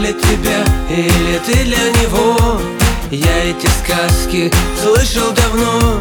для тебя или ты для него? Я эти сказки слышал давно.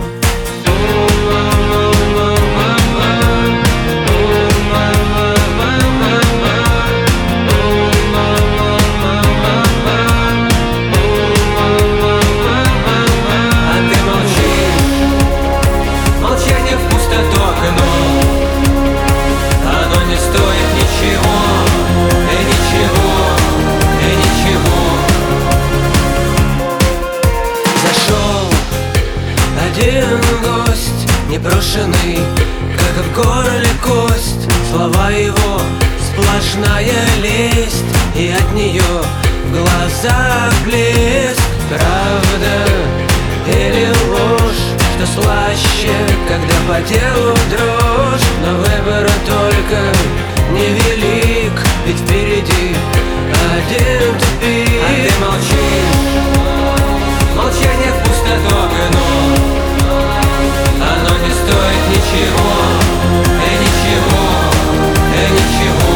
Один гость, непрошенный, как в горле кость. Слова его сплошная лесть, и от нее в глазах блеск. Правда или ложь, что слаще, когда по телу дрожь. Но выбор только невелик, ведь впереди один тупик. А ты молчишь, молчание в пустоту окно. Оно не стоит ничего, ничего, ничего.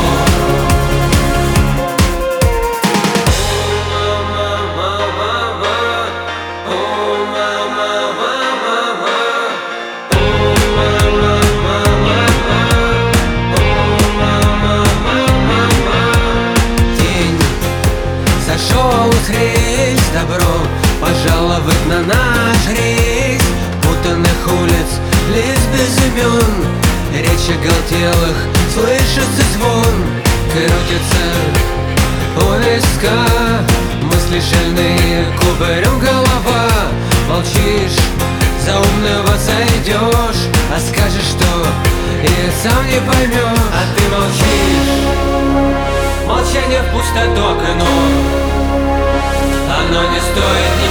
День сошел с рейс, добро пожаловать на наш рейс. Путанных улиц, лес без имен, речь оголтелых, слышится звон. Крутится у виска, мысли шальные, кубарем голова. Молчишь, за умного сойдешь, а скажешь, что и сам не поймешь. А ты молчишь, молчание в пустоту окно. Оно не стоит